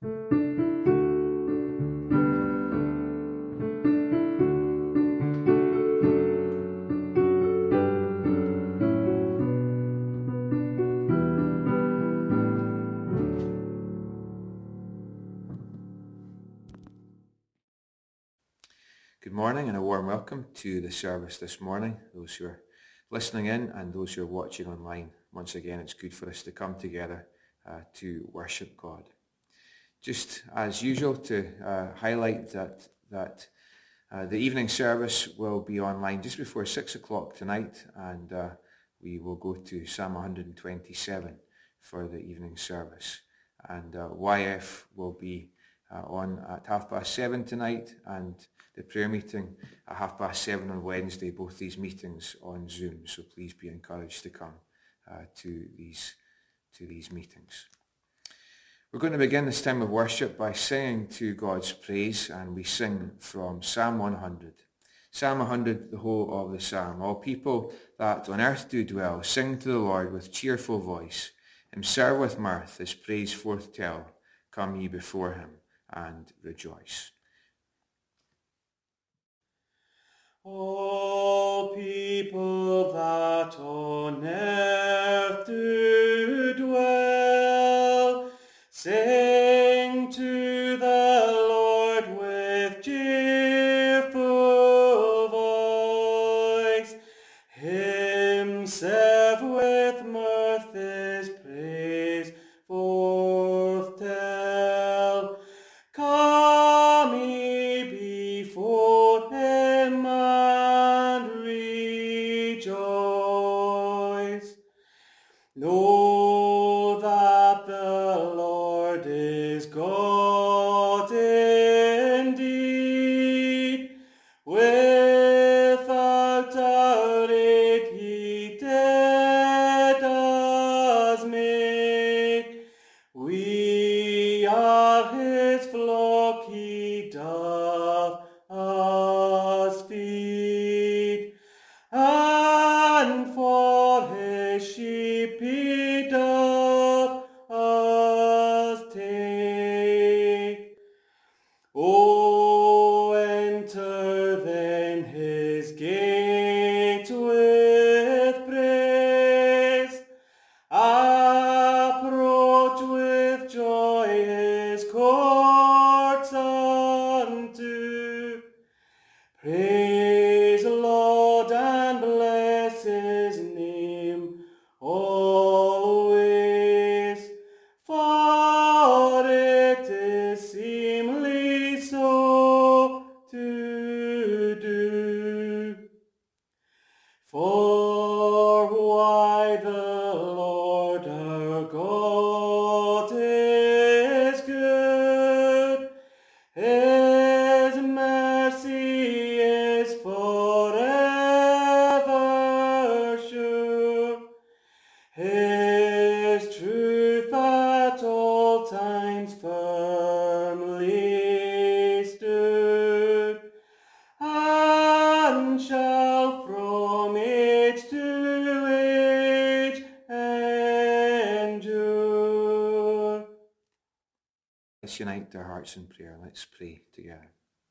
Good morning and a warm welcome to the service this morning, those who are listening in and those who are watching online. Once again, it's good for us to come together to worship God. Just as usual, to highlight that the evening service will be online just before 6 o'clock tonight, and we will go to Psalm 127 for the evening service. And YF will be on at 7:30 tonight, and the prayer meeting at 7:30 on Wednesday, both these meetings on Zoom. So please be encouraged to come to these meetings. We're going to begin this time of worship by singing to God's praise, and we sing from Psalm 100. Psalm 100, the whole of the psalm. All people that on earth do dwell, sing to the Lord with cheerful voice. Him serve with mirth, his praise forth tell. Come ye before him and rejoice. All people that on earth do dwell, sing to the Lord with cheerful voice. Himself with mirth his praise forth tell. Come ye before him and rejoice. Know that the Lord is God indeed. Without doubt it he did us make. We are his flock, he doth us feed, and for his sheep he doth us take. O enter then his gates with praise, approach with joy his courts unto. Praise the Lord and bless his name always, for it is seemly so to do. For why the Lord our God is good, his mercy is forever sure, his truth at all times firmly stood, and shall from age to age endure. Let's unite our hearts in prayer. Let's pray together.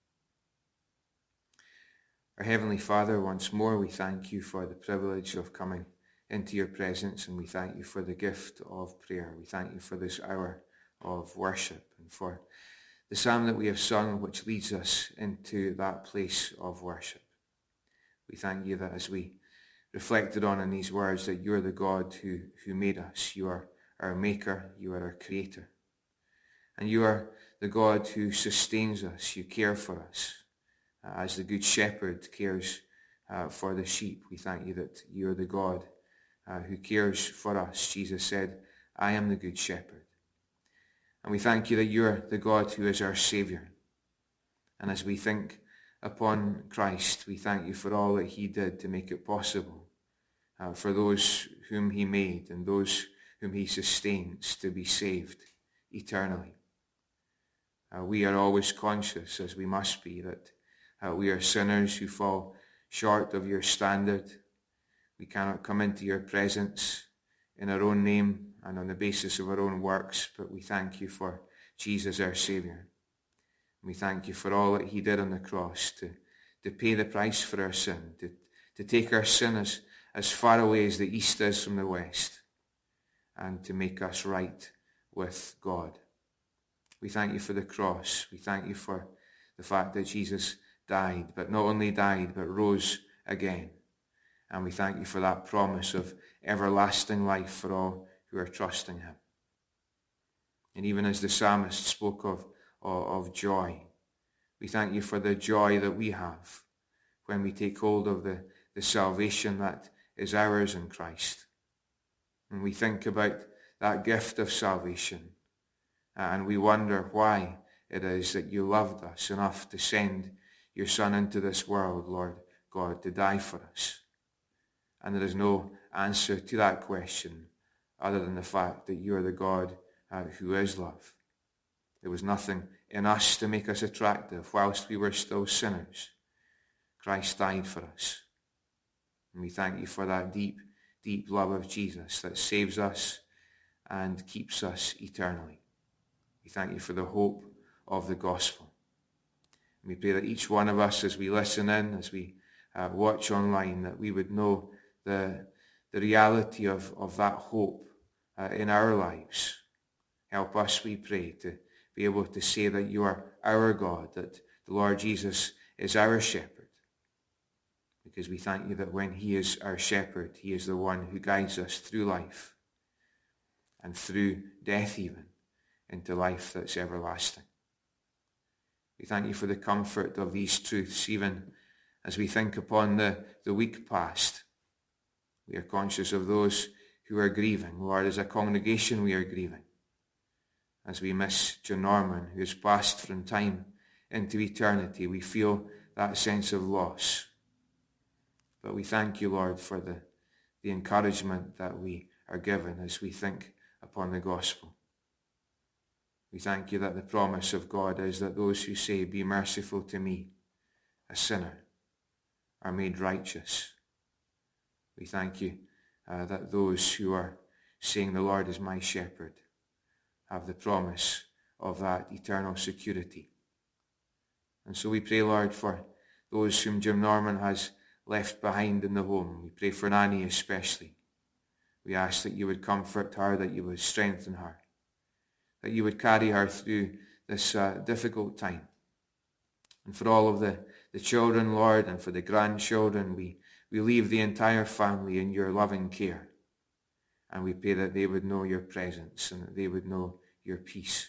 Our Heavenly Father, once more we thank you for the privilege of coming into your presence, and we thank you for the gift of prayer. We thank you for this hour of worship and for the psalm that we have sung, which leads us into that place of worship. We thank you that as we reflected on in these words, that you are the God who made us. You are our maker. You are our creator. And you are the God who sustains us. You care for us. As the good shepherd cares for the sheep, we thank you that you are the God who cares for us. Jesus said, I am the good shepherd. And we thank you that you are the God who is our Saviour. And as we think upon Christ, we thank you for all that he did to make it possible for those whom he made and those whom he sustains to be saved eternally. We are always conscious, as we must be, that we are sinners who fall short of your standard. We cannot come into your presence in our own name and on the basis of our own works, but we thank you for Jesus our Saviour. We thank you for all that he did on the cross to pay the price for our sin, to take our sin as far away as the east is from the west, and to make us right with God. We thank you for the cross. We thank you for the fact that Jesus died, but not only died, but rose again. And we thank you for that promise of everlasting life for all who are trusting him. And even as the psalmist spoke of joy, we thank you for the joy that we have when we take hold of the salvation that is ours in Christ. And we think about that gift of salvation, and we wonder why it is that you loved us enough to send your Son into this world, Lord God, to die for us. And there is no answer to that question other than the fact that you are the God who is love. There was nothing in us to make us attractive whilst we were still sinners. Christ died for us. And we thank you for that deep, deep love of Jesus that saves us and keeps us eternally. We thank you for the hope of the gospel. And we pray that each one of us, as we listen in, as we watch online, that we would know the reality of that hope in our lives. Help us, we pray, to be able to say that you are our God, that the Lord Jesus is our shepherd. Because we thank you that when he is our shepherd, he is the one who guides us through life and through death even into life that's everlasting. We thank you for the comfort of these truths, even as we think upon the week past. We are conscious of those who are grieving. Lord, as a congregation we are grieving. As we miss John Norman, who has passed from time into eternity, we feel that sense of loss. But we thank you, Lord, for the encouragement that we are given as we think upon the gospel. We thank you that the promise of God is that those who say, "Be merciful to me, a sinner," are made righteous. We thank you that those who are saying, "The Lord is my shepherd," have the promise of that eternal security. And so we pray, Lord, for those whom Jim Norman has left behind in the home. We pray for Nanny especially. We ask that you would comfort her, that you would strengthen her, that you would carry her through this difficult time. And for all of the children, Lord, and for the grandchildren, we leave the entire family in your loving care. And we pray that they would know your presence and that they would know your peace.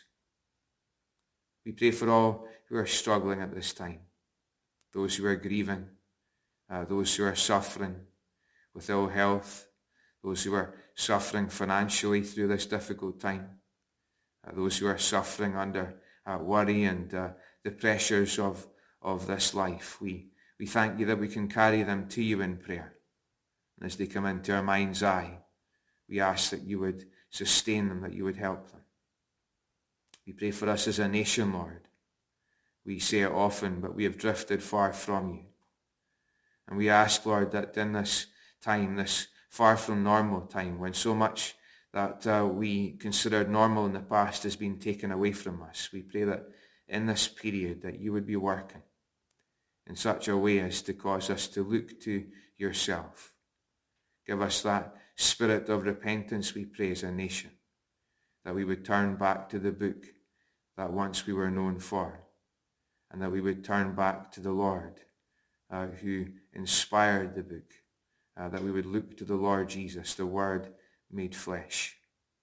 We pray for all who are struggling at this time, those who are grieving, those who are suffering with ill health, those who are suffering financially through this difficult time, those who are suffering under worry and the pressures of this life. We thank you that we can carry them to you in prayer. And as they come into our mind's eye, we ask that you would sustain them, that you would help them. We pray for us as a nation, Lord. We say it often, but we have drifted far from you. And we ask, Lord, that in this time, this far from normal time, when so much that we considered normal in the past has been taken away from us, we pray that in this period that you would be working in such a way as to cause us to look to yourself. Give us that spirit of repentance, we pray, as a nation, that we would turn back to the book that once we were known for, and that we would turn back to the Lord who inspired the book, that we would look to the Lord Jesus, the Word made flesh.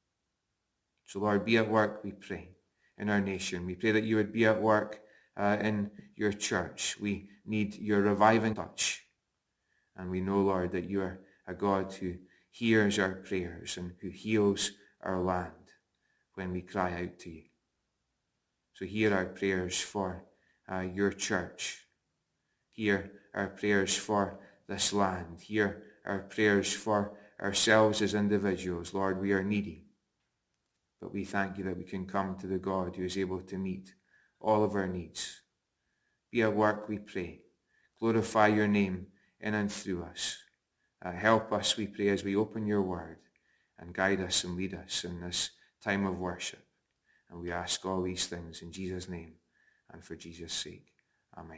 So Lord, be at work, we pray, in our nation. We pray that you would be at work in your church. We need your reviving touch. And we know, Lord, that you are a God who hears our prayers and who heals our land when we cry out to you. So hear our prayers for your church. Hear our prayers for this land. Hear our prayers for ourselves as individuals. Lord, we are needy. But we thank you that we can come to the God who is able to meet all of our needs. Be at work, we pray. Glorify your name in and through us. Help us, we pray, as we open your word, and guide us and lead us in this time of worship. And we ask all these things in Jesus' name and for Jesus' sake. Amen.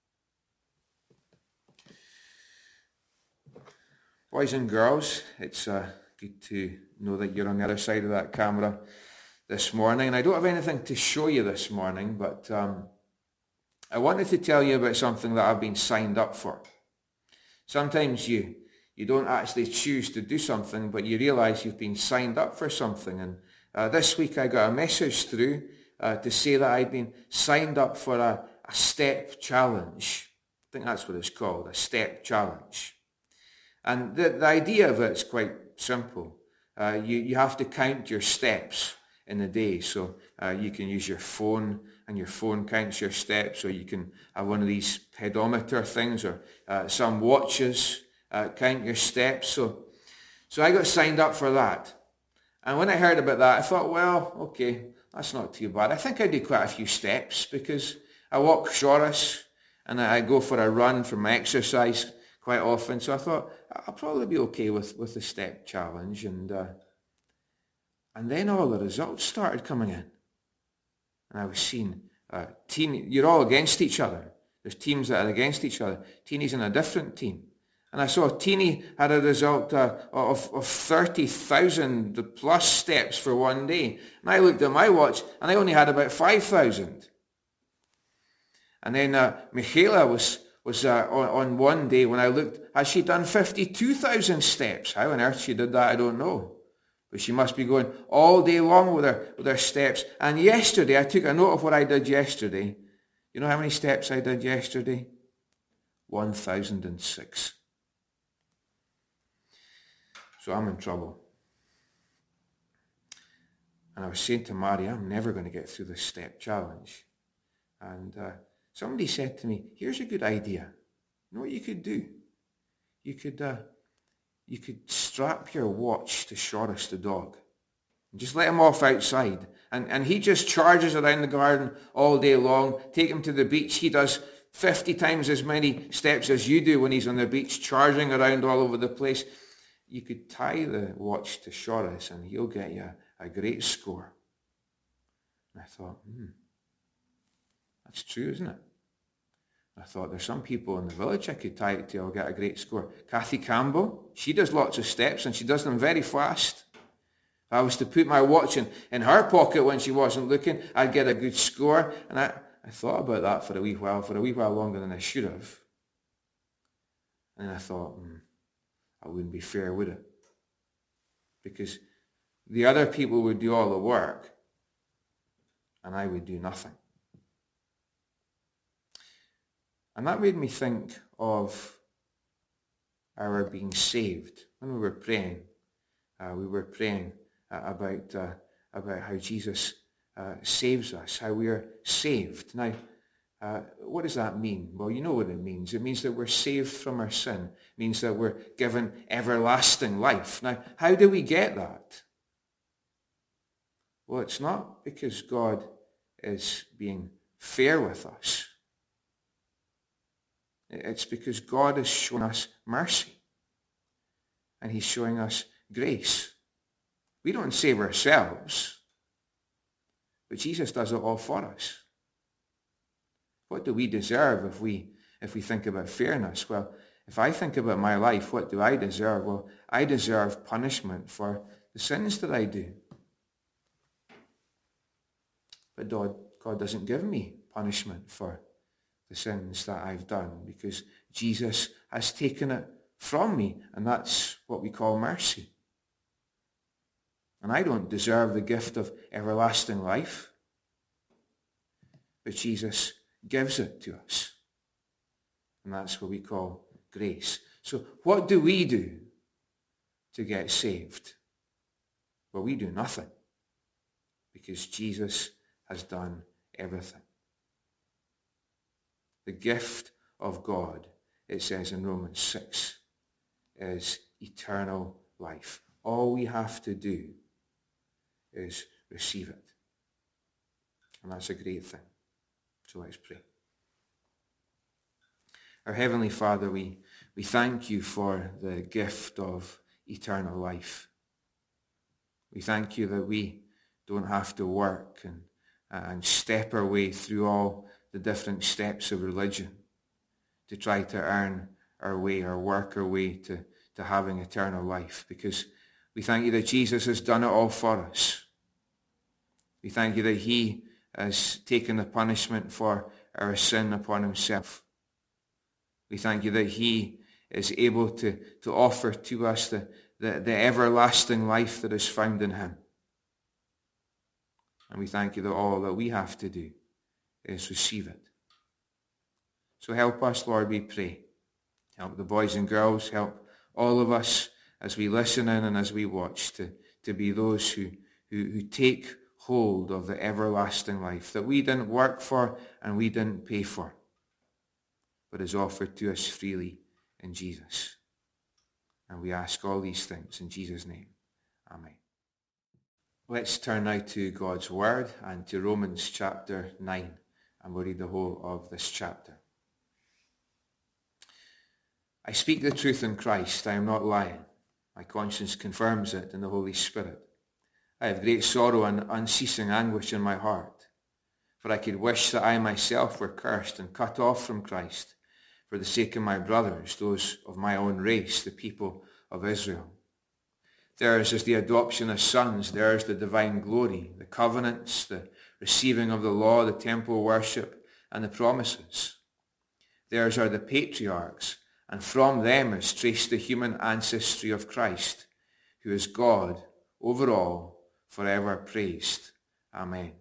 Boys and girls, it's good to know that you're on the other side of that camera this morning. And I don't have anything to show you this morning, but I wanted to tell you about something that I've been signed up for. Sometimes you don't actually choose to do something, but you realize you've been signed up for something. And this week I got a message through to say that I'd been signed up for a step challenge. I think that's what it's called, a step challenge. And the idea of it is quite simple. You have to count your steps in a day. So you can use your phone, and your phone counts your steps, or you can have one of these pedometer things, or some watches count your steps. So I got signed up for that. And when I heard about that, I thought, well, okay, that's not too bad. I think I do quite a few steps because I walk Shorus and I go for a run for my exercise quite often. So I thought I'll probably be okay with the step challenge. And then all the results started coming in. And I was seeing you're all against each other. There's teams that are against each other. Teeny's in a different team. And I saw Teeny had a result of 30,000 plus steps for one day. And I looked at my watch and I only had about 5,000. And then Michaela was on one day when I looked, has she done 52,000 steps? How on earth she did that, I don't know. But she must be going all day long with her steps. And yesterday, I took a note of what I did yesterday. You know how many steps I did yesterday? 1,006. So I'm in trouble. And I was saying to Mary, I'm never going to get through this step challenge. And somebody said to me, here's a good idea. You know what you could do? You could strap your watch to Shorus the dog and just let him off outside. And he just charges around the garden all day long. Take him to the beach. He does 50 times as many steps as you do when he's on the beach, charging around all over the place. You could tie the watch to Shorus and he'll get you a great score. And I thought, that's true, isn't it? I thought, there's some people in the village I could tie it to, I'll get a great score. Kathy Campbell, she does lots of steps and she does them very fast. If I was to put my watch in her pocket when she wasn't looking, I'd get a good score. And I thought about that for a wee while longer than I should have. And I thought, that wouldn't be fair, would it? Because the other people would do all the work and I would do nothing. And that made me think of our being saved. When we were praying about how Jesus saves us, how we are saved. Now, what does that mean? Well, you know what it means. It means that we're saved from our sin. It means that we're given everlasting life. Now, how do we get that? Well, it's not because God is being fair with us. It's because God is showing us mercy. And he's showing us grace. We don't save ourselves, but Jesus does it all for us. What do we deserve if we think about fairness? Well, if I think about my life, what do I deserve? Well, I deserve punishment for the sins that I do. But God doesn't give me punishment for the sins that I've done because Jesus has taken it from me, and that's what we call mercy. And I don't deserve the gift of everlasting life, but Jesus gives it to us. And that's what we call grace. So what do we do to get saved? Well, we do nothing because Jesus has done everything. The gift of God, it says in Romans 6, is eternal life. All we have to do is receive it. And that's a great thing. So let's pray. Our Heavenly Father, we thank you for the gift of eternal life. We thank you that we don't have to work and step our way through all the different steps of religion to try to earn our way or work our way to having eternal life, because we thank you that Jesus has done it all for us. We thank you that he has taken the punishment for our sin upon himself. We thank you that he is able to offer to us the everlasting life that is found in him. And we thank you that all that we have to do is receive it. So help us, Lord, we pray. Help the boys and girls, help all of us as we listen in and as we watch to be those who take hold of the everlasting life that we didn't work for and we didn't pay for, but is offered to us freely in Jesus. And we ask all these things in Jesus' name. Amen. Let's turn now to God's Word and to Romans chapter 9, and we'll read the whole of this chapter. I speak the truth in Christ, I am not lying. My conscience confirms it in the Holy Spirit. I have great sorrow and unceasing anguish in my heart, for I could wish that I myself were cursed and cut off from Christ for the sake of my brothers, those of my own race, the people of Israel. Theirs is the adoption as sons, theirs the divine glory, the covenants, the receiving of the law, the temple worship, and the promises. Theirs are the patriarchs, and from them is traced the human ancestry of Christ, who is God over all, forever praised. Amen.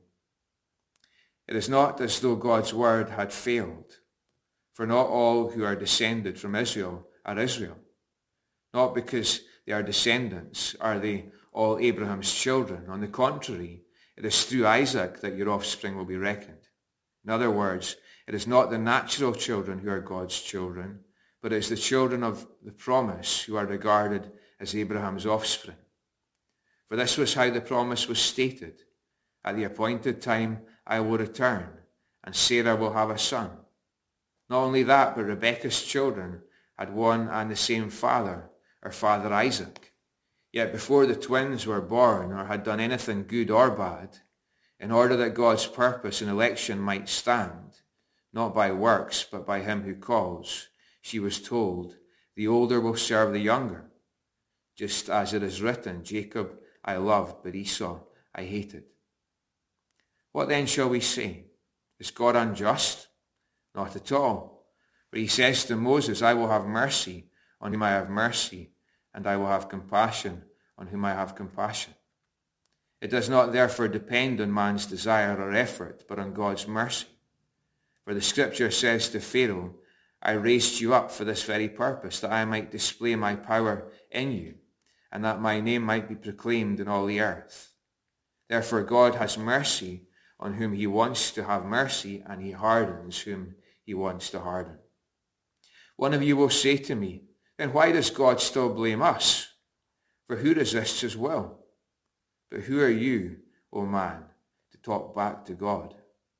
It is not as though God's word had failed, for not all who are descended from Israel are Israel. Not because they are descendants are they all Abraham's children. On the contrary, it is through Isaac that your offspring will be reckoned. In other words, it is not the natural children who are God's children, but it is the children of the promise who are regarded as Abraham's offspring. For this was how the promise was stated. At the appointed time I will return, and Sarah will have a son. Not only that, but Rebekah's children had one and the same father, her father Isaac. Yet before the twins were born or had done anything good or bad, in order that God's purpose in election might stand, not by works, but by him who calls, she was told, the older will serve the younger. Just as it is written, Jacob I loved, but Esau I hated. What then shall we say? Is God unjust? Not at all. For he says to Moses, I will have mercy on whom I have mercy, and I will have compassion on whom I have compassion. It does not therefore depend on man's desire or effort, but on God's mercy. For the scripture says to Pharaoh, I raised you up for this very purpose, that I might display my power in you, and that my name might be proclaimed in all the earth. Therefore God has mercy on whom he wants to have mercy, and he hardens whom he wants to harden. One of you will say to me, then why does God still blame us? For who resists his will? But who are you, O man, to talk back to God?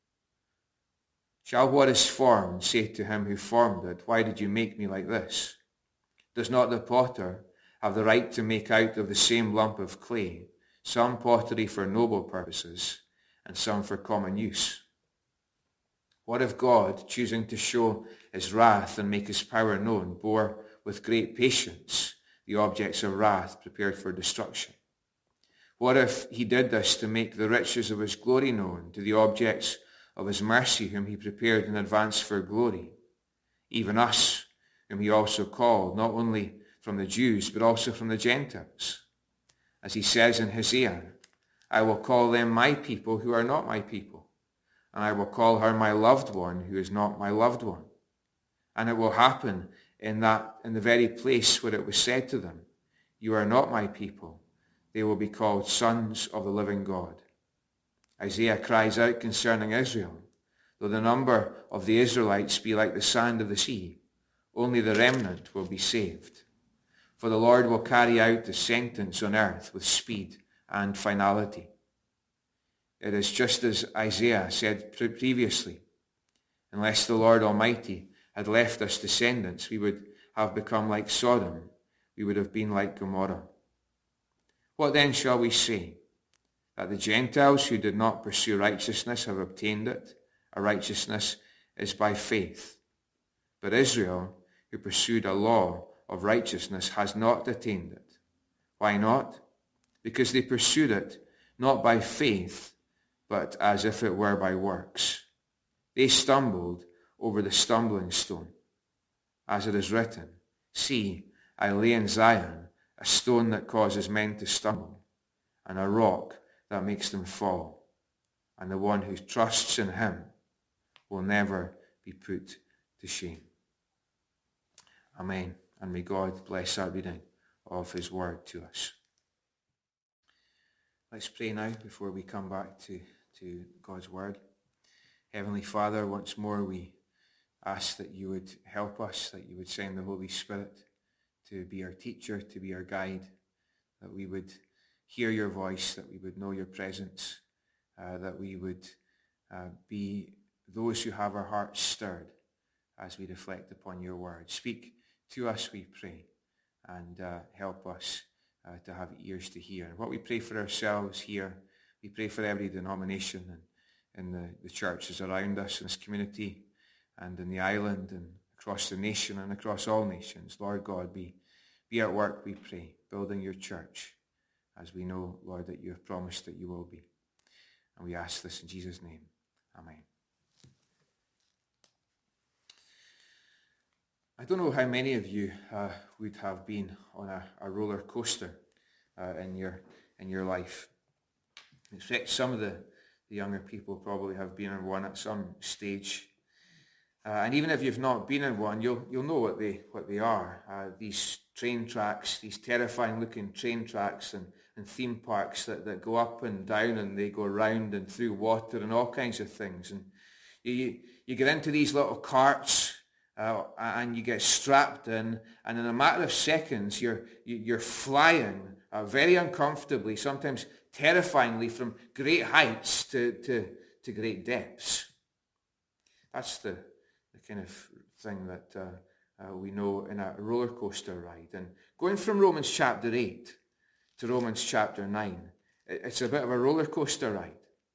Shall what is formed say to him who formed it, why did you make me like this? Does not the potter have the right to make out of the same lump of clay some pottery for noble purposes and some for common use? What if God, choosing to show his wrath and make his power known, bore with great patience the objects of wrath prepared for destruction? What if he did this to make the riches of his glory known to the objects of his mercy, whom he prepared in advance for glory, even us, whom he also called, not only from the Jews, but also from the Gentiles? As he says in Hosea, I will call them my people who are not my people, and I will call her my loved one who is not my loved one. And it will happen in the very place where it was said to them, you are not my people, they will be called sons of the living God. Isaiah cries out concerning Israel, though the number of the Israelites be like the sand of the sea, only the remnant will be saved. For the Lord will carry out the sentence on earth with speed and finality. It is just as Isaiah said previously, unless the Lord Almighty had left us descendants, we would have become like Sodom, we would have been like Gomorrah. What then shall we say? that the Gentiles who did not pursue righteousness have obtained it. A righteousness is by faith. But Israel, who pursued a law of righteousness, has not attained it. Why not? Because they pursued it not by faith, but as if it were by works. They stumbled over the stumbling stone. As it is written, see, I lay in Zion a stone that causes men to stumble, and a rock that makes them fall. And the one who trusts in him will never be put to shame. Amen. And may God bless our reading of his word to us. Let's pray now before we come back to God's word. Heavenly Father, once more we ask that you would help us, that you would send the Holy Spirit to be our teacher, to be our guide, that we would hear your voice, that we would know your presence, that we would be those who have our hearts stirred as we reflect upon your word. Speak to us, we pray, and help us to have ears to hear. And what we pray for ourselves here, we pray for every denomination and in the churches around us, in this community, and in the island, and across the nation, and across all nations. Lord God, be at work, we pray, building your church, as we know, Lord, that you have promised that you will be. And we ask this in Jesus' name. Amen. I don't know how many of you would have been on a roller coaster in your life. I expect some of the younger people probably have been on one at some stage. And even if you've not been in one, you'll know what they are. These train tracks, these terrifying looking train tracks and theme parks that go up and down, and they go round and through water and all kinds of things. And you get into these little carts, and you get strapped in, and in a matter of seconds you're flying very uncomfortably, sometimes terrifyingly, from great heights to great depths. That's the kind of thing that we know in a roller coaster ride. And going from Romans chapter 8 to Romans chapter 9, it's a bit of a roller coaster ride.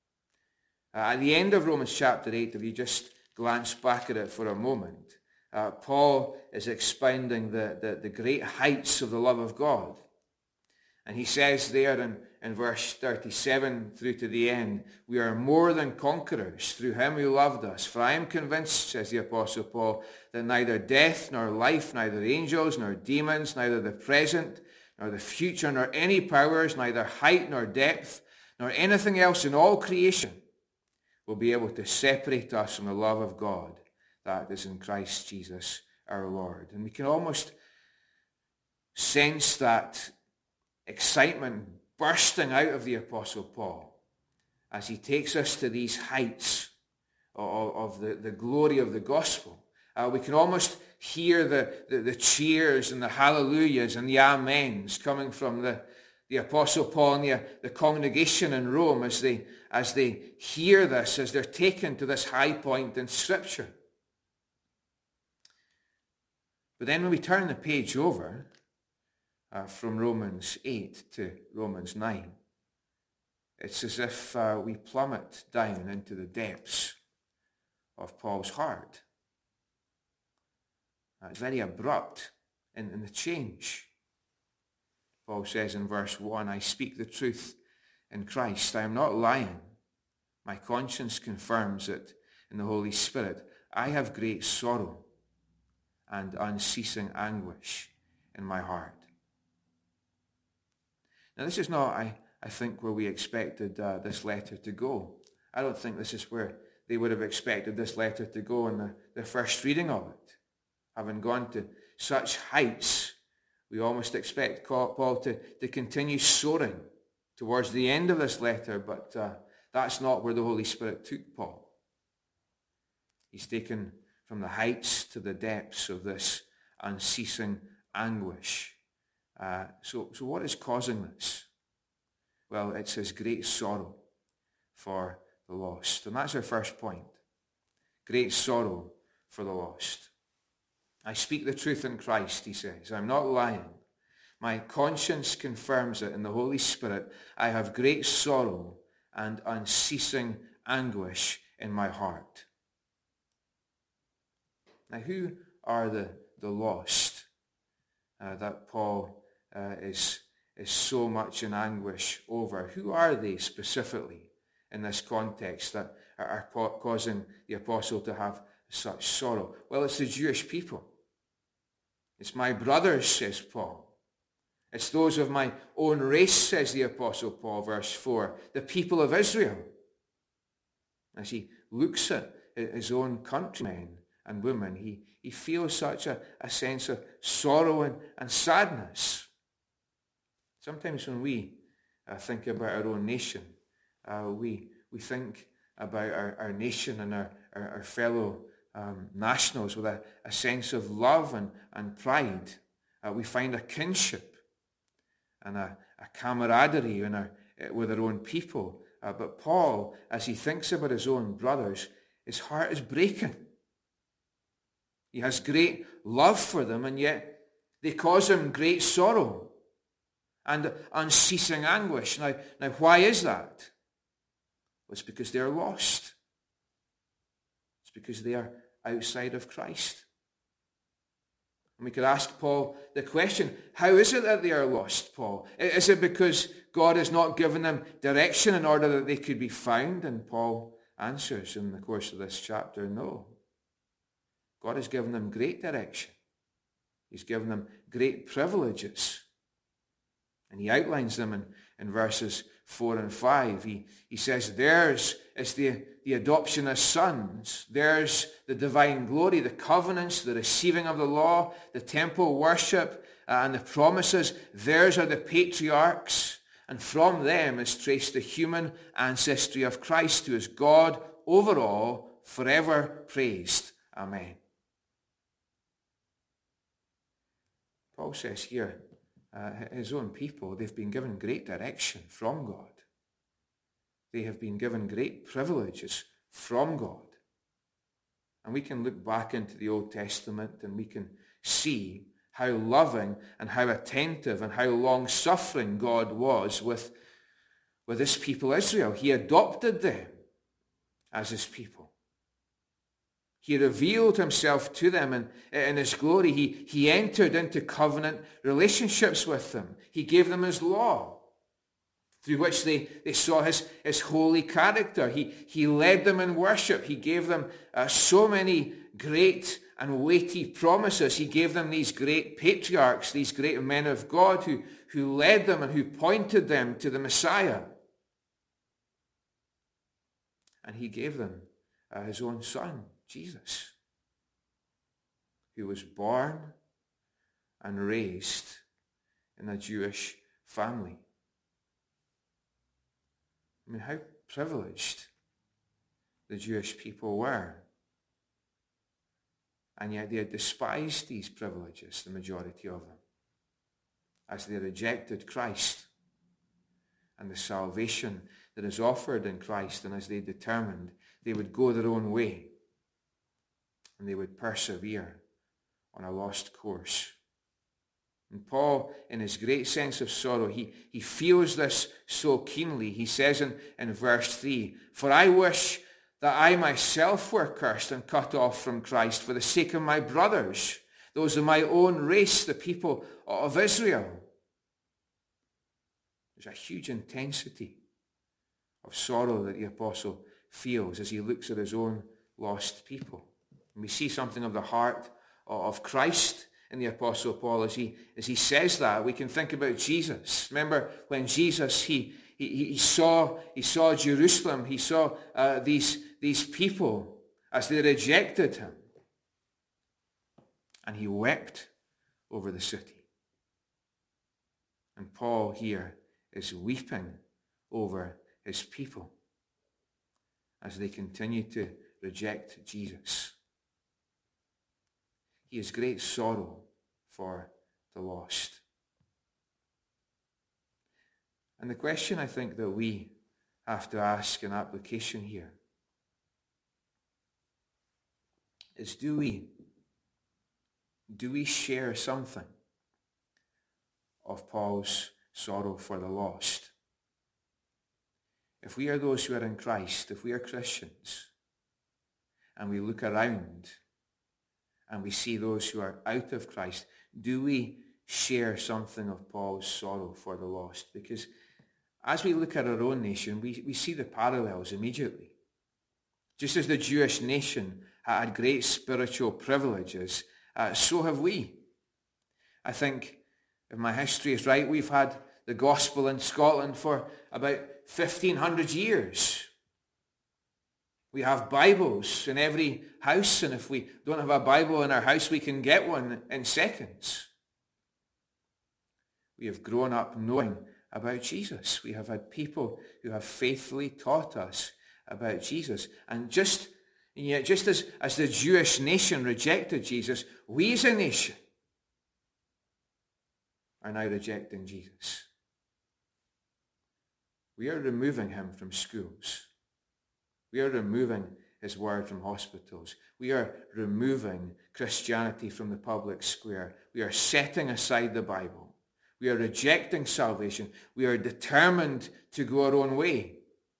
At the end of Romans chapter 8, if you just glance back at it for a moment, Paul is expounding the great heights of the love of God. And he says there in verse 37 through to the end, we are more than conquerors through him who loved us. For I am convinced, says the Apostle Paul, that neither death nor life, neither angels nor demons, neither the present nor the future, nor any powers, neither height nor depth, nor anything else in all creation will be able to separate us from the love of God that is in Christ Jesus our Lord. And we can almost sense that excitement bursting out of the Apostle Paul as he takes us to these heights of the glory of the gospel. We can almost hear the cheers and the hallelujahs and the amens coming from the Apostle Paul and the congregation in Rome as they hear this, as they're taken to this high point in Scripture. But then when we turn the page over from Romans 8 to Romans 9, it's as if we plummet down into the depths of Paul's heart. It's very abrupt in the change. Paul says in verse 1, I speak the truth in Christ. I am not lying. My conscience confirms it in the Holy Spirit. I have great sorrow and unceasing anguish in my heart. Now this is not, I think, where we expected this letter to go. I don't think this is where they would have expected this letter to go in the first reading of it. Having gone to such heights, we almost expect Paul to continue soaring towards the end of this letter, but that's not where the Holy Spirit took Paul. He's taken from the heights to the depths of this unceasing anguish. So what is causing this? Well, it's his great sorrow for the lost. And that's our first point. Great sorrow for the lost. I speak the truth in Christ, he says. I'm not lying. My conscience confirms it in the Holy Spirit. I have great sorrow and unceasing anguish in my heart. Now, who are the lost that Paul is so much in anguish over? Who are they specifically in this context that are causing the apostle to have such sorrow? Well, it's the Jewish people. It's my brothers, says Paul. It's those of my own race, says the Apostle Paul, verse 4, the people of Israel. As he looks at his own countrymen and women, he feels such a sense of sorrow and sadness. Sometimes when we think about our own nation, we think about our nation and our fellow nationals with a sense of love and pride. We find a kinship and a camaraderie with our own people. But Paul, as he thinks about his own brothers, his heart is breaking. He has great love for them, and yet they cause him great sorrow and unceasing anguish. Now why is that? Well, it's because they are lost. It's because they are outside of Christ. And we could ask Paul the question, how is it that they are lost, Paul? Is it because God has not given them direction in order that they could be found? And Paul answers in the course of this chapter, no. God has given them great direction. He's given them great privileges. And he outlines them in verses 4 and 5. He says theirs is the adoption as sons. Theirs the divine glory, the covenants, the receiving of the law, the temple worship, and the promises. Theirs are the patriarchs. And from them is traced the human ancestry of Christ, who is God over all, forever praised. Amen. Paul says here, his own people, they've been given great direction from God. They have been given great privileges from God. And we can look back into the Old Testament and we can see how loving and how attentive and how long-suffering God was with his people Israel. He adopted them as his people. He revealed himself to them in his glory. He entered into covenant relationships with them. He gave them his law, through which they saw his holy character. He led them in worship. He gave them so many great and weighty promises. He gave them these great patriarchs, these great men of God who led them and who pointed them to the Messiah. And he gave them his own son, Jesus, who was born and raised in a Jewish family. I mean, how privileged the Jewish people were. And yet they had despised these privileges, the majority of them, as they rejected Christ and the salvation that is offered in Christ, and as they determined they would go their own way and they would persevere on a lost course. And Paul, in his great sense of sorrow, he feels this so keenly. He says in verse 3, "For I wish that I myself were cursed and cut off from Christ for the sake of my brothers, those of my own race, the people of Israel." There's a huge intensity of sorrow that the apostle feels as he looks at his own lost people. And we see something of the heart of Christ in the Apostle Paul as he says that. We can think about Jesus. Remember when Jesus he saw Jerusalem, he saw these people as they rejected him, and he wept over the city. And Paul here is weeping over his people as they continue to reject Jesus. He has great sorrow for the lost. And the question I think that we have to ask in application here is, do we share something of Paul's sorrow for the lost. If we are those who are in Christ, if we are Christians, and we look around and we see those who are out of Christ, do we share something of Paul's sorrow for the lost? Because as we look at our own nation, we see the parallels immediately. Just as the Jewish nation had great spiritual privileges, so have we. I think, if my history is right, we've had the gospel in Scotland for about 1,500 years. We have Bibles in every house, and if we don't have a Bible in our house, we can get one in seconds. We have grown up knowing about Jesus. We have had people who have faithfully taught us about Jesus. And yet just as the Jewish nation rejected Jesus, we as a nation are now rejecting Jesus. We are removing him from schools. We are removing his word from hospitals. We are removing Christianity from the public square. We are setting aside the Bible. We are rejecting salvation. We are determined to go our own way.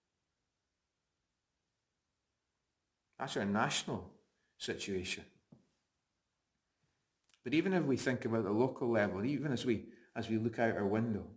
That's our national situation. But even if we think about the local level, even as we look out our window,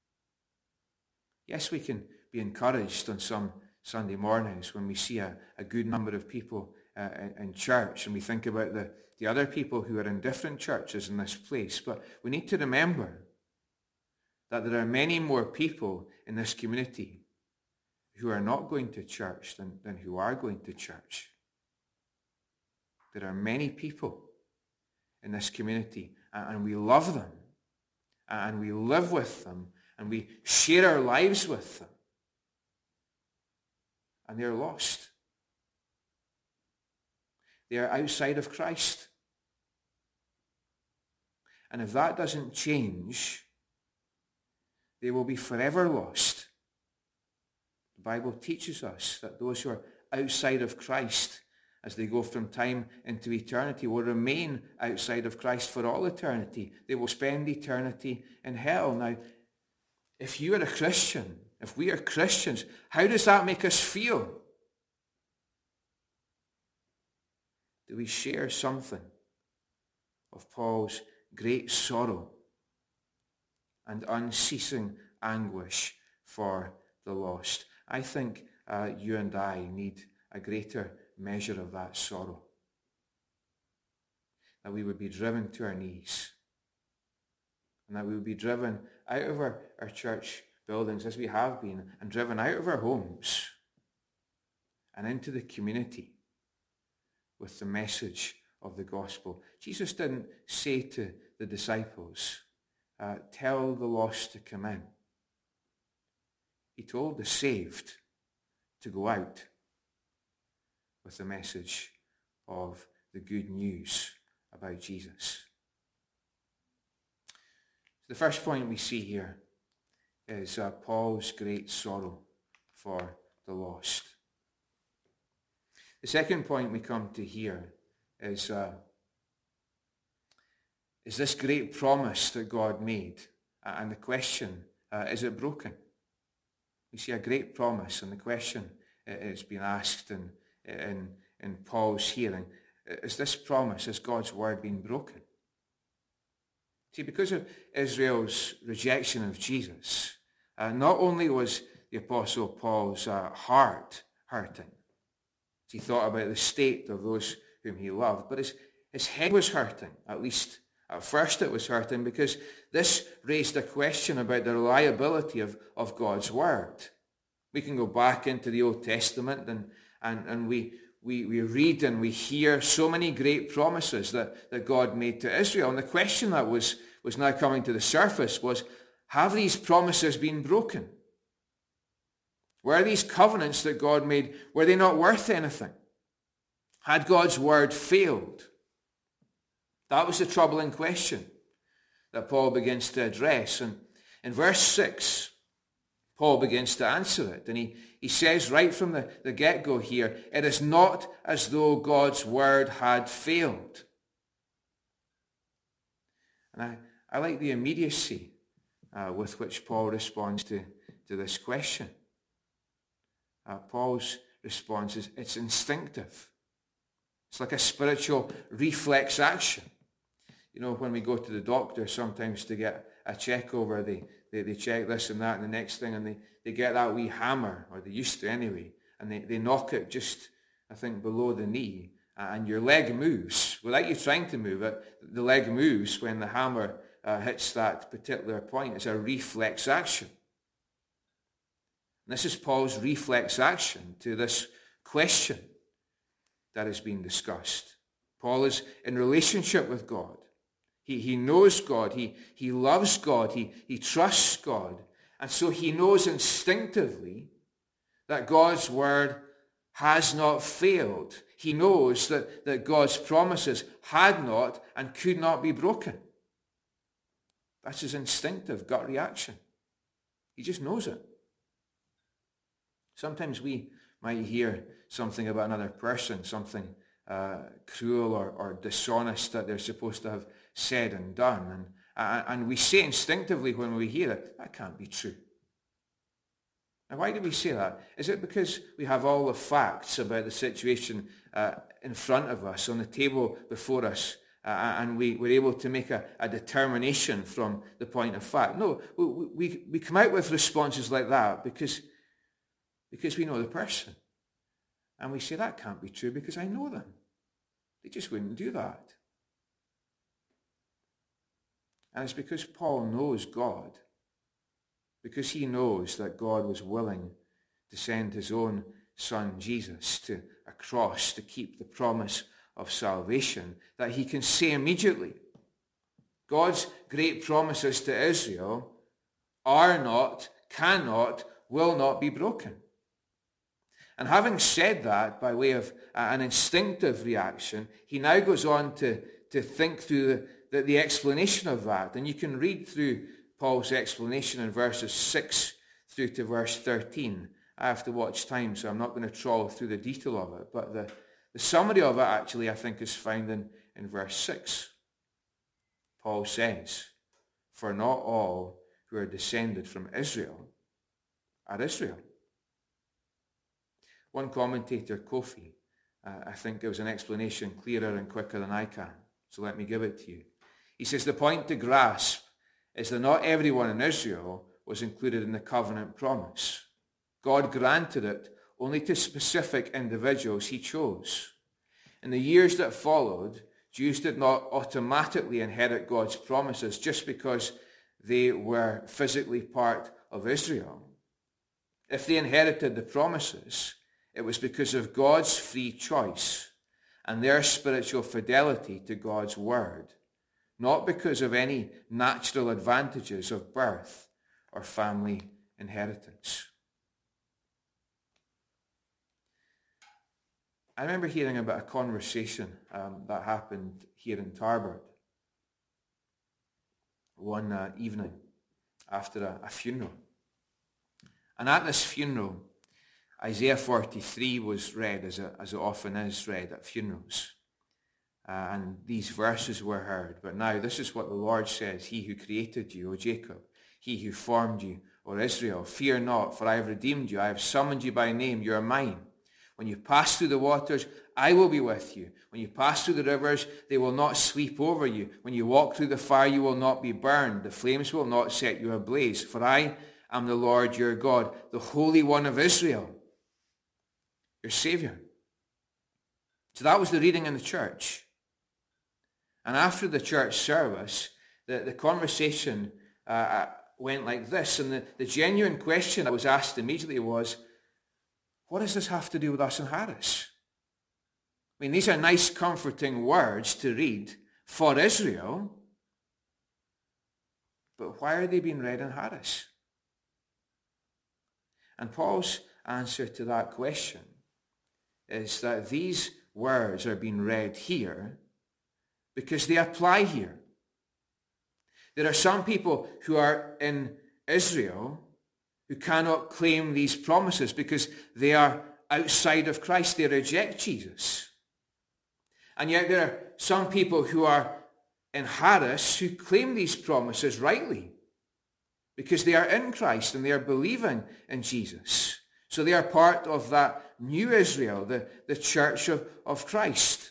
yes, we can be encouraged on some Sunday mornings when we see a good number of people in church, and we think about the other people who are in different churches in this place. But we need to remember that there are many more people in this community who are not going to church than who are going to church. There are many people in this community, and we love them, and we live with them, and we share our lives with them. And they're lost. They are outside of Christ. And if that doesn't change, they will be forever lost. The Bible teaches us that those who are outside of Christ, as they go from time into eternity, will remain outside of Christ for all eternity. They will spend eternity in hell. Now, if you are a Christian, if we are Christians, how does that make us feel? Do we share something of Paul's great sorrow and unceasing anguish for the lost? I think you and I need a greater measure of that sorrow. That we would be driven to our knees. And that we would be driven out of our church buildings as we have been, and driven out of our homes and into the community with the message of the gospel. Jesus didn't say to the disciples, tell the lost to come in. He told the saved to go out with the message of the good news about Jesus. The first point we see here is Paul's great sorrow for the lost. The second point we come to here is this great promise that God made? And the question, is it broken? We see a great promise, and the question is being asked in Paul's hearing, is this promise, has God's word been broken? See, because of Israel's rejection of Jesus, not only was the Apostle Paul's heart hurting, he thought about the state of those whom he loved, but his head was hurting. At least at first it was hurting, because this raised a question about the reliability of God's word. We can go back into the Old Testament and we read and we hear so many great promises that God made to Israel. And the question that was now coming to the surface was, have these promises been broken? Were these covenants that God made, were they not worth anything? Had God's word failed? That was the troubling question that Paul begins to address. And in verse 6, Paul begins to answer it. And he says right from the get-go here, it is not as though God's word had failed. And I like the immediacy with which Paul responds to this question. Paul's response is, it's instinctive. It's like a spiritual reflex action. You know, when we go to the doctor sometimes to get a check over, they check this and that and the next thing, and they get that wee hammer, or they used to anyway, and they knock it just, I think, below the knee, and your leg moves. Without you trying to move it, the leg moves when the hammer hits that particular point. It's a reflex action. And this is Paul's reflex action to this question that is being discussed. Paul is in relationship with God. He knows God. He loves God. He trusts God. And so he knows instinctively that God's word has not failed. He knows that God's promises had not and could not be broken. That's his instinctive gut reaction. He just knows it. Sometimes we might hear something about another person, something cruel or dishonest that they're supposed to have said and done. And we say instinctively when we hear it, that can't be true. Now, why do we say that? Is it because we have all the facts about the situation in front of us, on the table before us, and we're able to make a determination from the point of fact? No, we come out with responses like that because we know the person. And we say, that can't be true because I know them. They just wouldn't do that. And it's because Paul knows God, because he knows that God was willing to send his own son Jesus to a cross to keep the promise of salvation, that he can say immediately, God's great promises to Israel are not, cannot, will not be broken. And having said that by way of an instinctive reaction, he now goes on to think through the explanation of that. And you can read through Paul's explanation in verses 6 through to verse 13. I have to watch time, so I'm not going to trawl through the detail of it. But the summary of it actually, I think, is found in verse 6. Paul says, "For not all who are descended from Israel are Israel." One commentator, Kofi, I think gives an explanation clearer and quicker than I can. So let me give it to you. He says, the point to grasp is that not everyone in Israel was included in the covenant promise. God granted it only to specific individuals he chose. In the years that followed, Jews did not automatically inherit God's promises just because they were physically part of Israel. If they inherited the promises, it was because of God's free choice and their spiritual fidelity to God's word, not because of any natural advantages of birth or family inheritance. I remember hearing about a conversation that happened here in Tarbert one evening after a funeral. And at this funeral, Isaiah 43 was read, as it often is read at funerals. And these verses were heard. But now this is what the Lord says, "He who created you, O Jacob, he who formed you, O Israel, fear not, for I have redeemed you. I have summoned you by name. You are mine. When you pass through the waters, I will be with you. When you pass through the rivers, they will not sweep over you. When you walk through the fire, you will not be burned. The flames will not set you ablaze. For I am the Lord your God, the Holy One of Israel, your Savior." So that was the reading in the church. And after the church service, the conversation went like this. And the genuine question that was asked immediately was, what does this have to do with us in Harris? I mean, these are nice, comforting words to read for Israel, but why are they being read in Harris? And Paul's answer to that question is that these words are being read here because they apply here. There are some people who are in Israel who cannot claim these promises because they are outside of Christ. They reject Jesus. And yet there are some people who are in Harris who claim these promises rightly. because they are in Christ and they are believing in Jesus. So they are part of that new Israel, the church of Christ.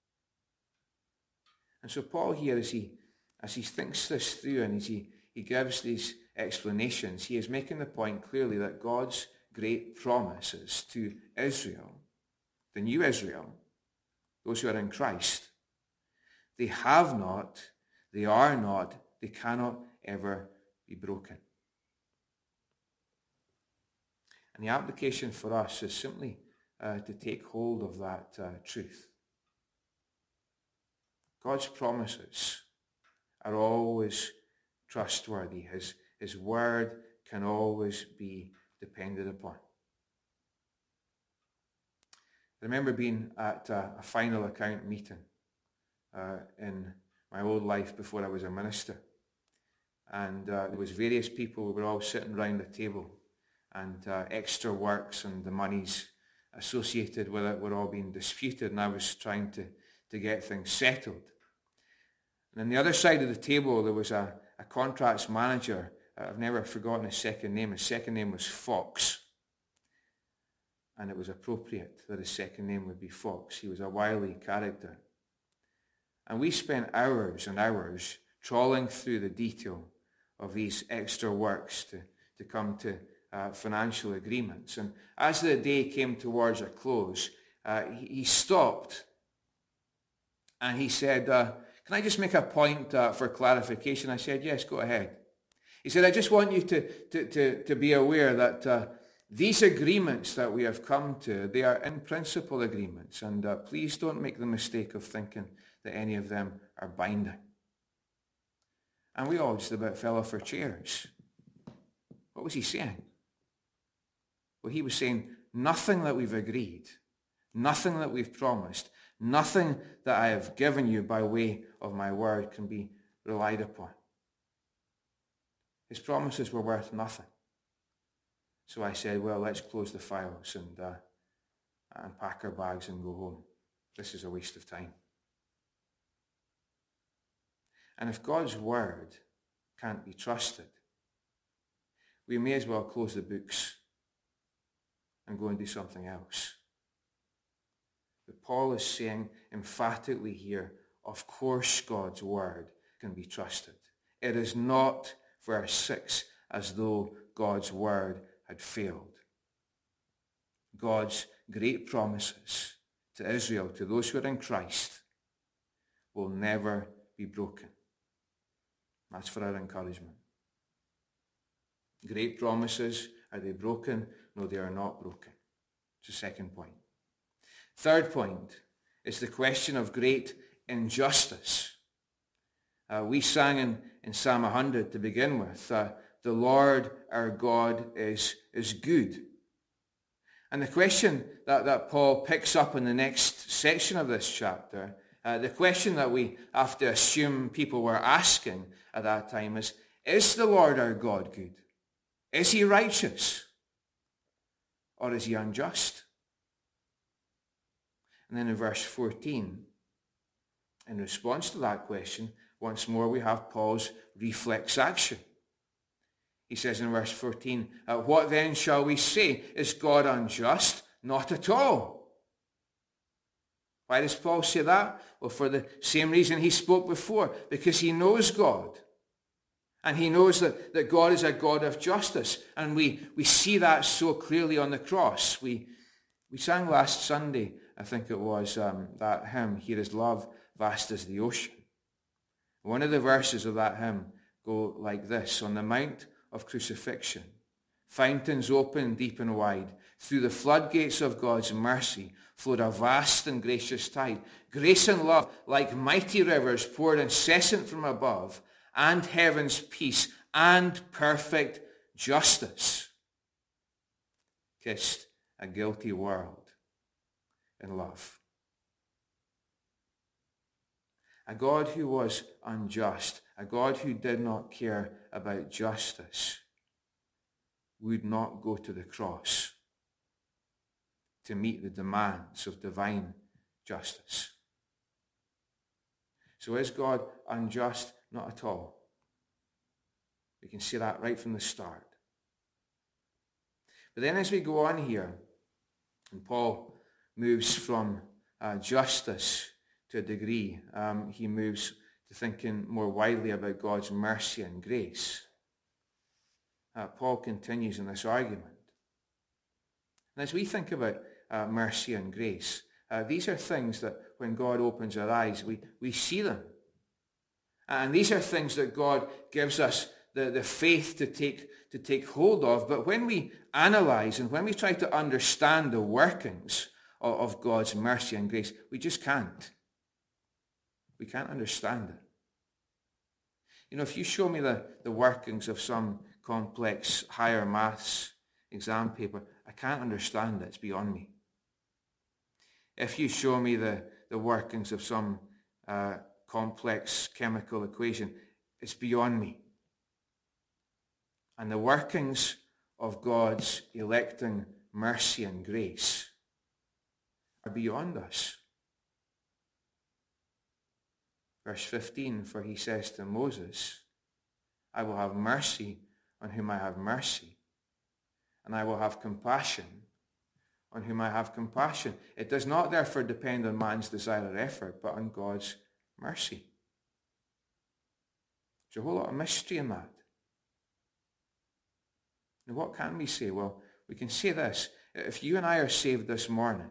And so Paul here, as he thinks this through and as he gives these explanations, he is making the point clearly that God's great promises to Israel, the new Israel, those who are in Christ, they have not, they are not, they cannot ever be broken. And the application for us is simply to take hold of that truth. God's promises are always trustworthy. His word can always be depended upon. I remember being at a final account meeting in my old life before I was a minister. And there was various people who were all sitting around the table, and extra works and the monies associated with it were all being disputed, and I was trying to get things settled. And on the other side of the table there was a contracts manager. I've never forgotten his second name. His second name was Fox. And it was appropriate that his second name would be Fox. He was a wily character. And we spent hours and hours trawling through the detail of these extra works to come to financial agreements. And as the day came towards a close, he stopped and he said, can I just make a point for clarification? I said, yes, go ahead. He said, I just want you to be aware that these agreements that we have come to, they are in principle agreements, and please don't make the mistake of thinking that any of them are binding. And we all just about fell off our chairs. What was he saying? Well, he was saying nothing that we've agreed, nothing that we've promised, nothing that I have given you by way of my word can be relied upon. His promises were worth nothing. So I said, well, let's close the files and pack our bags and go home. This is a waste of time. And if God's word can't be trusted, we may as well close the books and go and do something else. But Paul is saying emphatically here, of course God's word can be trusted. It is not, verse 6, as though God's word had failed. God's great promises to Israel, to those who are in Christ, will never be broken. That's for our encouragement. Great promises, are they broken? No, they are not broken. It's the second point. Third point is the question of great injustice. We sang in Psalm 100 to begin with, the Lord our God is good. And the question that Paul picks up in the next section of this chapter, the question that we have to assume people were asking at that time is the Lord our God good? Is he righteous? Or is he unjust? And then in verse 14, in response to that question, once more we have Paul's reflex action. He says in verse 14, what then shall we say? Is God unjust? Not at all. Why does Paul say that? Well, for the same reason he spoke before, because he knows God. And he knows that God is a God of justice. And we see that so clearly on the cross. We sang last Sunday, I think it was, that hymn, Here is Love, Vast as the Ocean. One of the verses of that hymn go like this: on the Mount of Crucifixion, fountains open deep and wide, through the floodgates of God's mercy flowed a vast and gracious tide. Grace and love, like mighty rivers, poured incessant from above, and heaven's peace and perfect justice kissed a guilty world in love. A God who was unjust, a God who did not care about justice, would not go to the cross to meet the demands of divine justice. So is God unjust? Not at all. We can see that right from the start. But then as we go on here, and Paul moves from justice to a degree, he moves to thinking more widely about God's mercy and grace. Paul continues in this argument. And as we think about mercy and grace, these are things that when God opens our eyes, we see them. And these are things that God gives us the faith to take hold of. But when we analyze and when we try to understand the workings of God's mercy and grace, we just can't. We can't understand it. You know, if you show me the workings of some complex higher maths exam paper, I can't understand it. It's beyond me. If you show me the workings of some complex chemical equation, it's beyond me. And the workings of God's electing mercy and grace are beyond us. Verse 15, for he says to Moses, I will have mercy on whom I have mercy, and I will have compassion on whom I have compassion. It does not therefore depend on man's desire or effort, but on God's mercy. There's a whole lot of mystery in that. And what can we say? Well, we can say this. If you and I are saved this morning,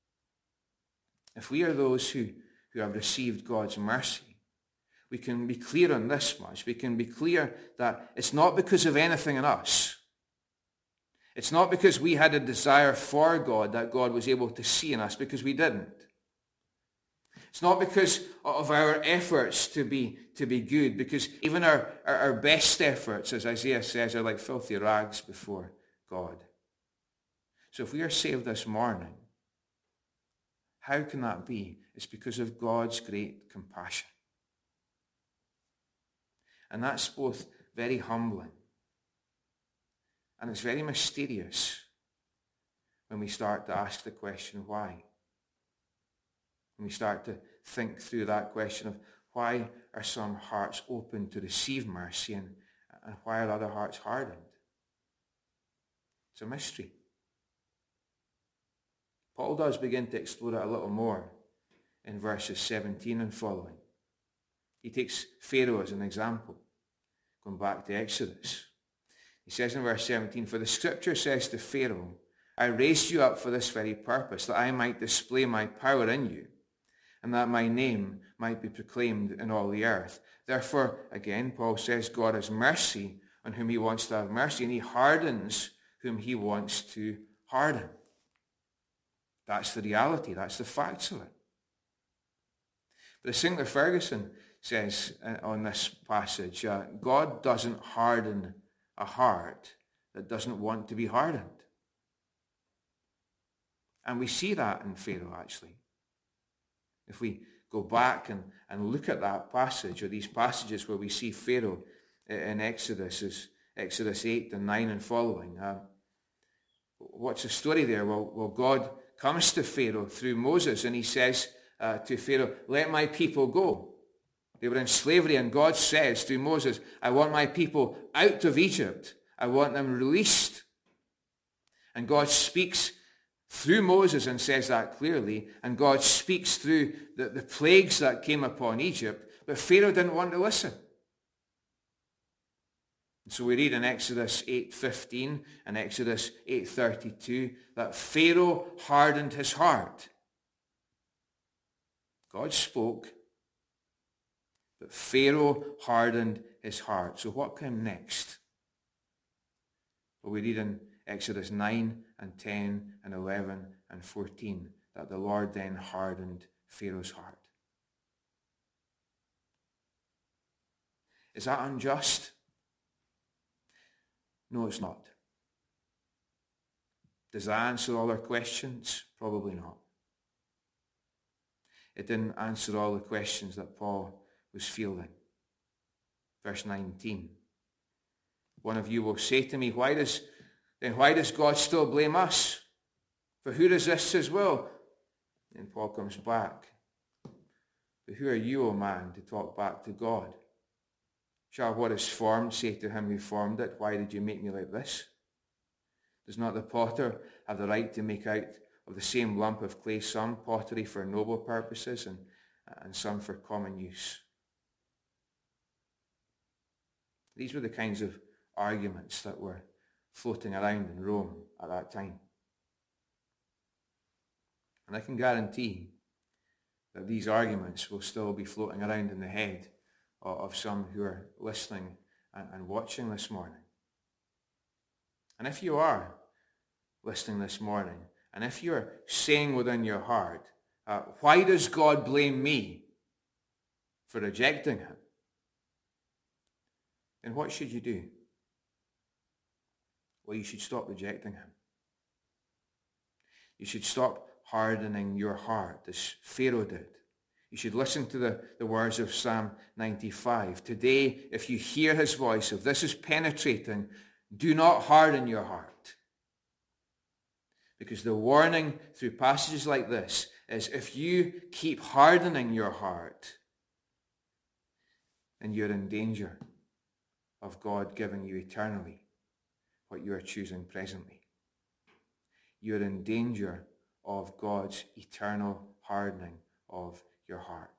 if we are those who have received God's mercy, we can be clear on this much. We can be clear that it's not because of anything in us. It's not because we had a desire for God that God was able to see in us, because we didn't. It's not because of our efforts to be good, because even our best efforts, as Isaiah says, are like filthy rags before God. So if we are saved this morning, how can that be? It's because of God's great compassion. And that's both very humbling and it's very mysterious when we start to ask the question, why? When we start to think through that question of why are some hearts open to receive mercy and why are other hearts hardened? It's a mystery. Paul does begin to explore it a little more in verses 17 and following. He takes Pharaoh as an example, going back to Exodus. He says in verse 17, for the scripture says to Pharaoh, I raised you up for this very purpose, that I might display my power in you, and that my name might be proclaimed in all the earth. Therefore, again, Paul says God has mercy on whom he wants to have mercy, and he hardens whom he wants to harden. That's the reality. That's the facts of it. But as Sinclair Ferguson says on this passage, God doesn't harden a heart that doesn't want to be hardened. And we see that in Pharaoh, actually. If we go back and look at that passage, or these passages where we see Pharaoh in Exodus, is Exodus 8 and 9 and following. What's the story there? Well, God comes to Pharaoh through Moses, and he says to Pharaoh, let my people go. They were in slavery, and God says through Moses, I want my people out of Egypt. I want them released. And God speaks through Moses and says that clearly, and God speaks through the plagues that came upon Egypt, but Pharaoh didn't want to listen. And so we read in Exodus 8:15 and Exodus 8:32 that Pharaoh hardened his heart. God spoke, but Pharaoh hardened his heart. So what came next? Well, we read in Exodus 9 and 10 and 11 and 14 that the Lord then hardened Pharaoh's heart. Is that unjust? No, it's not. Does that answer all our questions? Probably not. It didn't answer all the questions that Paul was fielding. Verse 19. One of you will say to me, why does God still blame us? For who resists his will? And Paul comes back. But who are you, O man, to talk back to God? Shall what is formed say to him who formed it, why did you make me like this? Does not the potter have the right to make out of the same lump of clay some pottery for noble purposes and some for common use? These were the kinds of arguments that were floating around in Rome at that time. And I can guarantee that these arguments will still be floating around in the head of some who are listening and watching this morning. And if you are listening this morning, and if you're saying within your heart, why does God blame me for rejecting him? Then what should you do? Well, you should stop rejecting him. You should stop hardening your heart as Pharaoh did. You should listen to the words of Psalm 95. Today, if you hear his voice, if this is penetrating, do not harden your heart. Because the warning through passages like this is if you keep hardening your heart, then you're in danger of God giving you eternally what you are choosing presently. You're in danger of God's eternal hardening of your heart.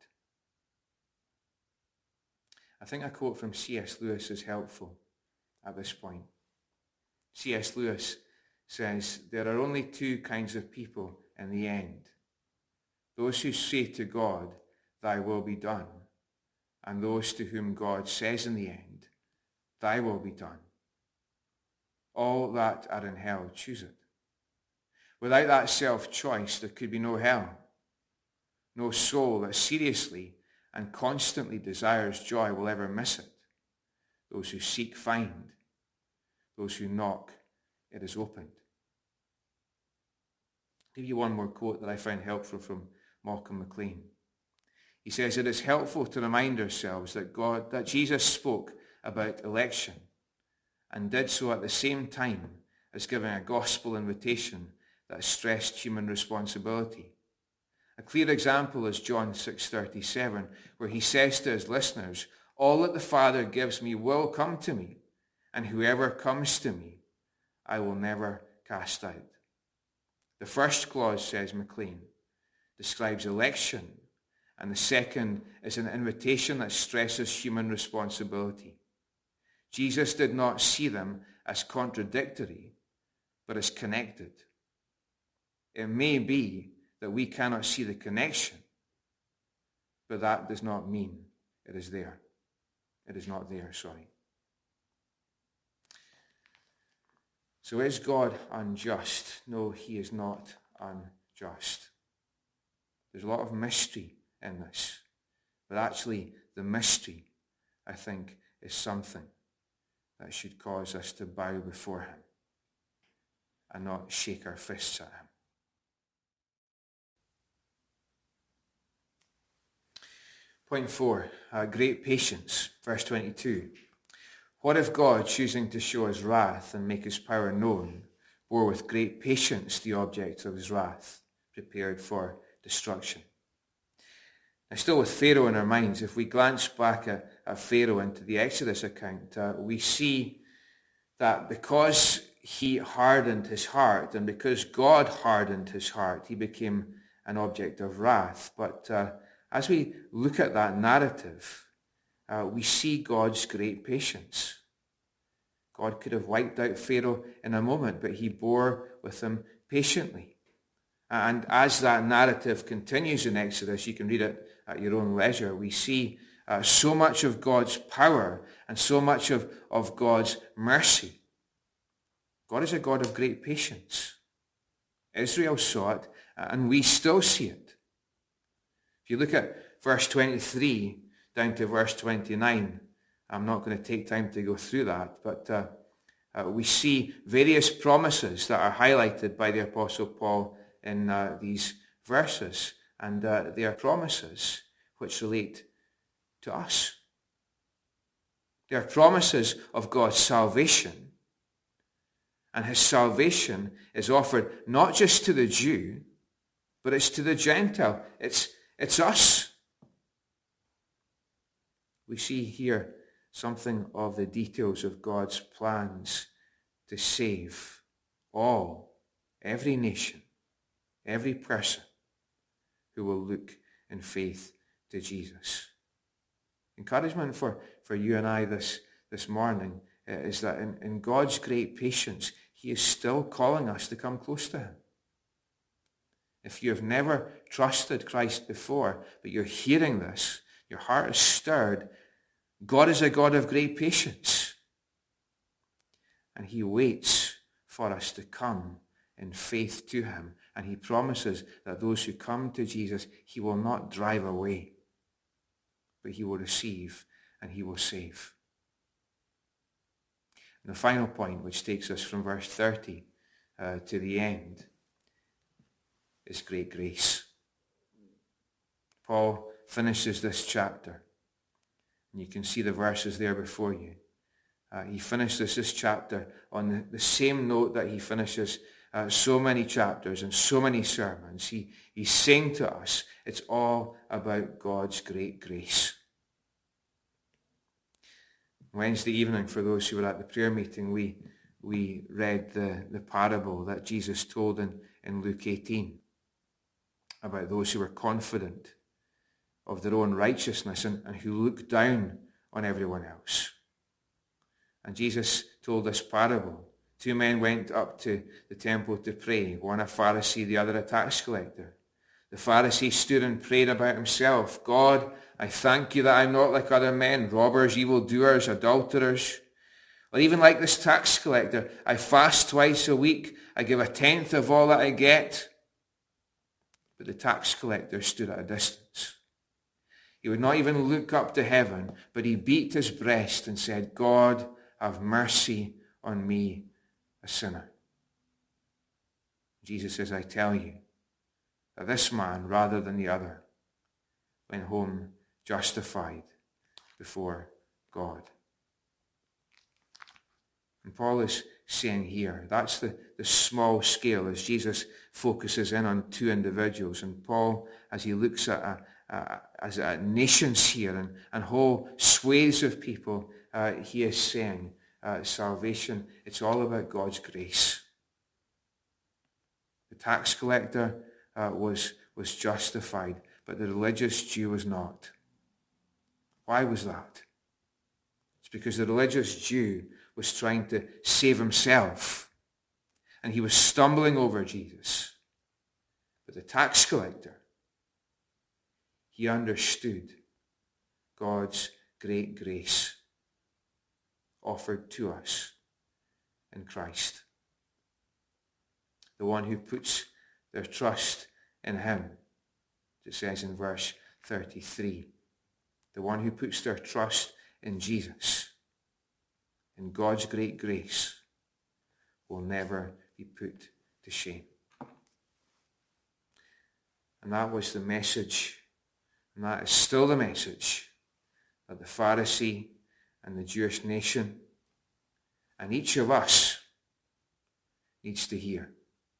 I think a quote from C.S. Lewis is helpful at this point. C.S. Lewis says, there are only two kinds of people in the end. Those who say to God, thy will be done, and those to whom God says in the end, thy will be done. All that are in hell choose it. Without that self-choice, there could be no hell. No soul that seriously and constantly desires joy will ever miss it. Those who seek find. Those who knock, it is opened. I'll give you one more quote that I found helpful from Malcolm McLean. He says, it is helpful to remind ourselves that Jesus spoke about election and did so at the same time as giving a gospel invitation that stressed human responsibility. A clear example is John 6:37, where he says to his listeners, all that the Father gives me will come to me, and whoever comes to me, I will never cast out. The first clause, says McLean, describes election, and the second is an invitation that stresses human responsibility. Jesus did not see them as contradictory, but as connected. It may be that we cannot see the connection, but that does not mean it is there. It is not there, sorry. So is God unjust? No, he is not unjust. There's a lot of mystery in this, but actually the mystery, I think, is something that should cause us to bow before him and not shake our fists at him. Point 4, great patience, verse 22. What if God, choosing to show his wrath and make his power known, bore with great patience the object of his wrath, prepared for destruction? Now, still with Pharaoh in our minds, if we glance back at Pharaoh into the Exodus account, we see that because he hardened his heart and because God hardened his heart, he became an object of wrath. But as we look at that narrative, we see God's great patience. God could have wiped out Pharaoh in a moment, but he bore with him patiently. And as that narrative continues in Exodus, you can read it at your own leisure, we see so much of God's power and so much of God's mercy. God is a God of great patience. Israel saw it, and we still see it. If you look at verse 23 down to verse 29, I'm not going to take time to go through that, but we see various promises that are highlighted by the Apostle Paul in these verses, and they are promises which relate to us. They are promises of God's salvation, and his salvation is offered not just to the Jew, but it's to the Gentile. It's us. We see here something of the details of God's plans to save every nation, every person who will look in faith to Jesus. Encouragement for you and I this morning is that in God's great patience, he is still calling us to come close to him. If you have never trusted Christ before, but you're hearing this, your heart is stirred, God is a God of great patience. And he waits for us to come in faith to him. And he promises that those who come to Jesus, he will not drive away, but he will receive and he will save. And the final point, which takes us from verse 30 to the end, is great grace. Paul finishes this chapter, and you can see the verses there before you. He finishes this chapter on the same note that he finishes so many chapters and so many sermons. He's saying to us, it's all about God's great grace. Wednesday evening, for those who were at the prayer meeting, we read the parable that Jesus told in Luke 18 about those who were confident of their own righteousness and who looked down on everyone else. And Jesus told this parable. 2 men went up to the temple to pray, one a Pharisee, the other a tax collector. The Pharisee stood and prayed about himself, God, I thank you that I'm not like other men, robbers, evildoers, adulterers, or even like this tax collector. I fast twice a week. I give 1/10 of all that I get. But the tax collector stood at a distance. He would not even look up to heaven, but he beat his breast and said, God, have mercy on me, a sinner. Jesus says, I tell you that this man, rather than the other, went home justified before God. And Paul is saying here, that's the small scale as Jesus focuses in on 2 individuals. And Paul, as he looks at nations here and whole swathes of people, he is saying salvation, it's all about God's grace. The tax collector was justified, but the religious Jew was not. Why was that? It's because the religious Jew was trying to save himself, and he was stumbling over Jesus. But the tax collector, he understood God's great grace offered to us in Christ. The one who puts their trust in him, it says in verse 33. The one who puts their trust in Jesus, in God's great grace, will never be put to shame. And that was the message, and that is still the message that the Pharisee and the Jewish nation and each of us needs to hear.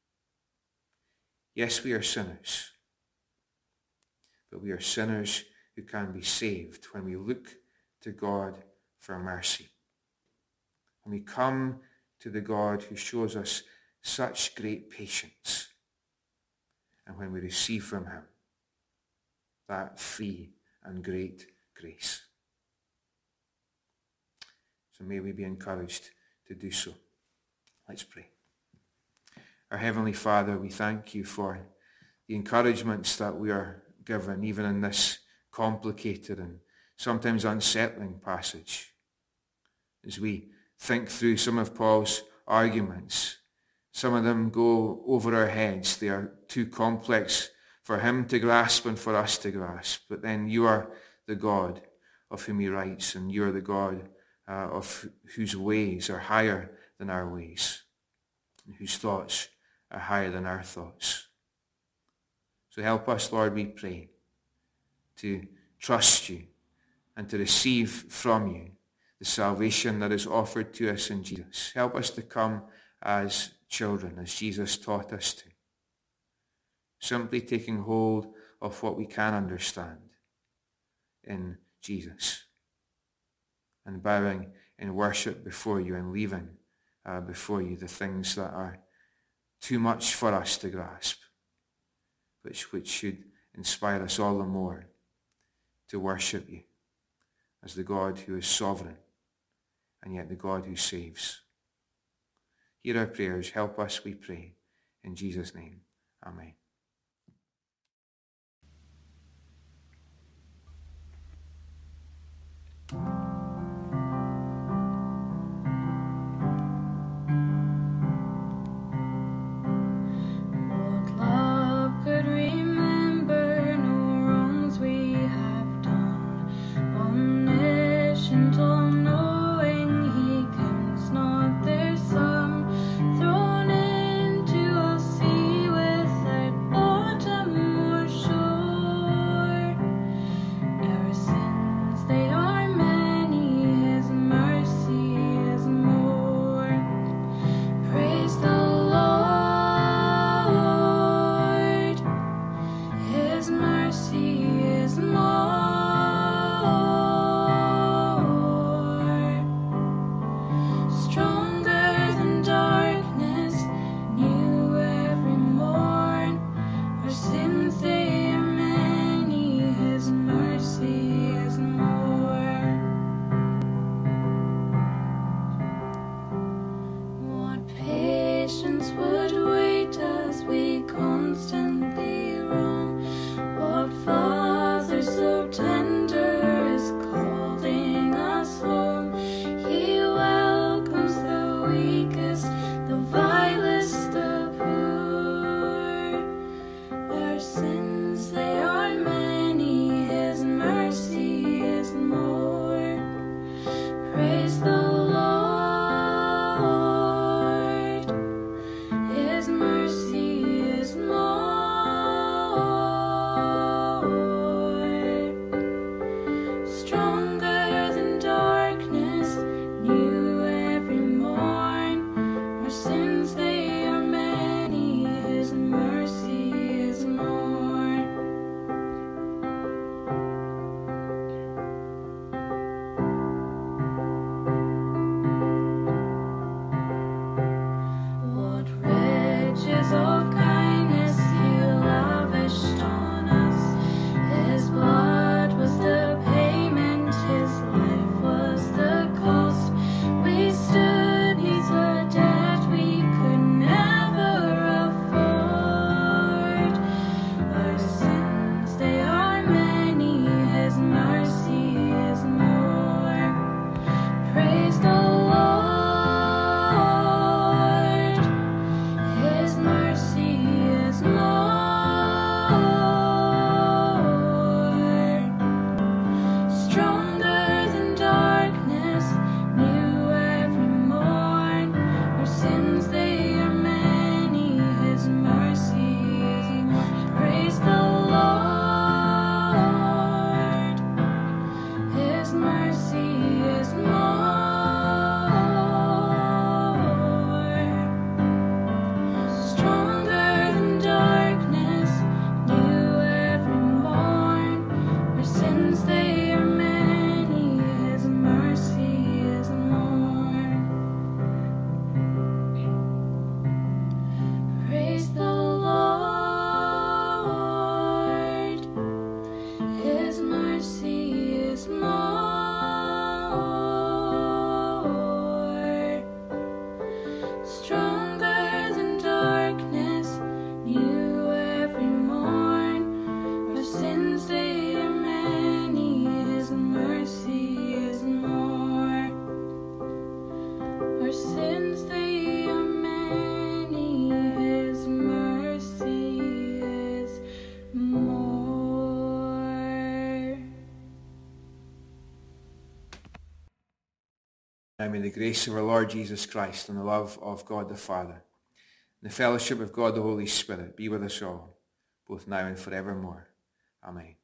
Yes, we are sinners, but we are sinners who can be saved when we look to God for mercy. When we come to the God who shows us such great patience, and when we receive from him that free and great grace. So may we be encouraged to do so. Let's pray. Our Heavenly Father, we thank you for the encouragements that we are given, even in this complicated and sometimes unsettling passage. As we think through some of Paul's arguments, some of them go over our heads. They are too complex for him to grasp and for us to grasp. But then you are the God of whom he writes, and you are the God of whose ways are higher than our ways, and whose thoughts are higher than our thoughts. So help us, Lord, we pray, to trust you and to receive from you the salvation that is offered to us in Jesus. Help us to come as children, as Jesus taught us to, simply taking hold of what we can understand in Jesus, and bowing in worship before you and leaving before you the things that are too much for us to grasp, which should inspire us all the more to worship you as the God who is sovereign and yet the God who saves. Hear our prayers. Help us, we pray. In Jesus' name, amen. Now may the grace of our Lord Jesus Christ and the love of God the Father, and the fellowship of God the Holy Spirit be with us all, both now and forevermore. Amen.